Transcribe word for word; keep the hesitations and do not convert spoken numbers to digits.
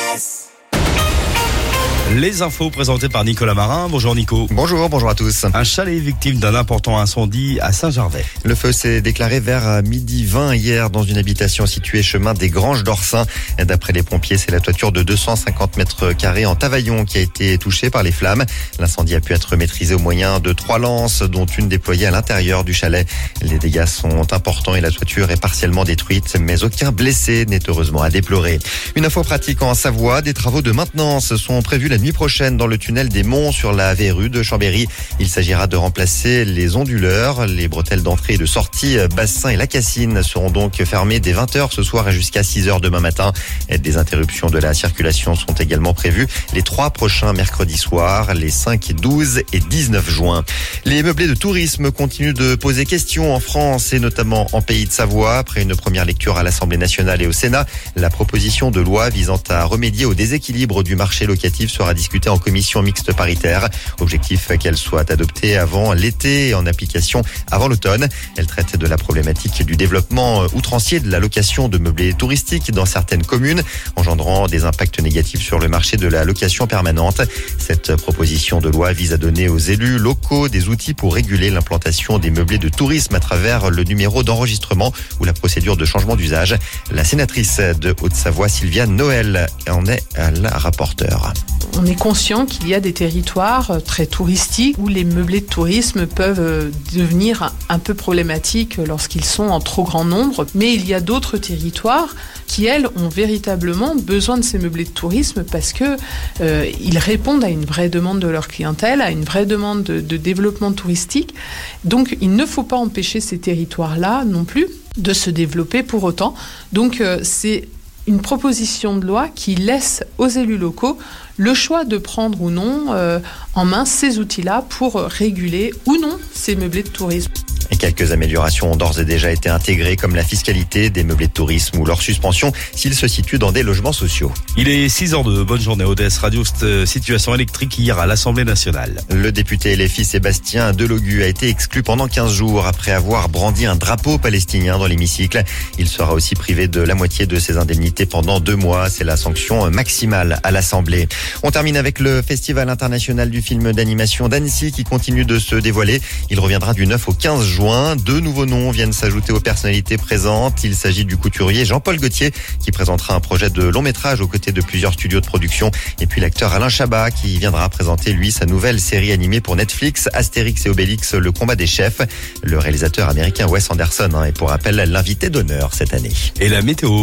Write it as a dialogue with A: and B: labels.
A: Express.
B: Les infos présentées par Nicolas Marin. Bonjour Nico.
C: Bonjour, bonjour à tous.
B: Un chalet victime d'un important incendie à Saint-Gervais.
C: Le feu s'est déclaré vers midi vingt hier dans une habitation située chemin des Granges d'Orsin. D'après les pompiers, c'est la toiture de deux cent cinquante mètres carrés en Tavaillon qui a été touchée par les flammes. L'incendie a pu être maîtrisé au moyen de trois lances, dont une déployée à l'intérieur du chalet. Les dégâts sont importants et la toiture est partiellement détruite, mais aucun blessé n'est heureusement à déplorer. Une info pratique en Savoie, des travaux de maintenance sont prévus la nuit prochaine dans le tunnel des Monts sur la Verrue de Chambéry. Il s'agira de remplacer les onduleurs. Les bretelles d'entrée et de sortie Bassin et La Cassine seront donc fermées dès vingt heures ce soir et jusqu'à six heures demain matin. Des interruptions de la circulation sont également prévues les trois prochains mercredis soirs, les cinq, douze et dix-neuf juin. Les meublés de tourisme continuent de poser question en France et notamment en Pays de Savoie. Après une première lecture à l'Assemblée nationale et au Sénat, la proposition de loi visant à remédier au déséquilibre du marché locatif sera discutée en commission mixte paritaire. Objectif qu'elle soit adoptée avant l'été et en application avant l'automne. Elle traite de la problématique du développement outrancier de la location de meublés touristiques dans certaines communes, engendrant des impacts négatifs sur le marché de la location permanente. Cette proposition de loi vise à donner aux élus locaux des outils pour réguler l'implantation des meublés de tourisme à travers le numéro d'enregistrement ou la procédure de changement d'usage. La sénatrice de Haute-Savoie, Sylviane Noël, en est la rapporteure.
D: On est conscient qu'il y a des territoires très touristiques où les meublés de tourisme peuvent devenir un peu problématiques lorsqu'ils sont en trop grand nombre. Mais il y a d'autres territoires qui, elles, ont véritablement besoin de ces meublés de tourisme parce que euh, ils répondent à une vraie demande de leur clientèle, à une vraie demande de, de développement touristique. Donc, il ne faut pas empêcher ces territoires-là non plus de se développer pour autant. Donc, euh, c'est une proposition de loi qui laisse aux élus locaux le choix de prendre ou non euh, en main ces outils-là pour réguler ou non ces meublés de tourisme.
C: Et quelques améliorations ont d'ores et déjà été intégrées, comme la fiscalité des meublés de tourisme ou leur suspension s'ils se situent dans des logements sociaux.
B: Il est six heures de bonne journée. Odès Radio, cette situation électrique hier à l'Assemblée nationale.
C: Le député L F I Sébastien Delogu a été exclu pendant quinze jours après avoir brandi un drapeau palestinien dans l'hémicycle. Il sera aussi privé de la moitié de ses indemnités pendant deux mois. C'est la sanction maximale à l'Assemblée. On termine avec le Festival international du film d'animation d'Annecy qui continue de se dévoiler. Il reviendra du neuf au quinze juin. Deux nouveaux noms viennent s'ajouter aux personnalités présentes. Il s'agit du couturier Jean-Paul Gaultier qui présentera un projet de long métrage aux côtés de plusieurs studios de production. Et puis l'acteur Alain Chabat qui viendra présenter lui sa nouvelle série animée pour Netflix, Astérix et Obélix, le combat des chefs. Le réalisateur américain Wes Anderson est pour rappel l'invité d'honneur cette année.
B: Et la météo.